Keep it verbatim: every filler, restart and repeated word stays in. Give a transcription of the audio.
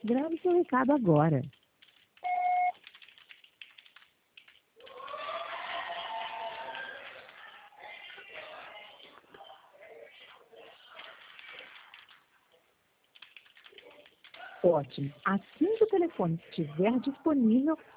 Grave seu recado agora. Ótimo. Assim que o telefone estiver disponível,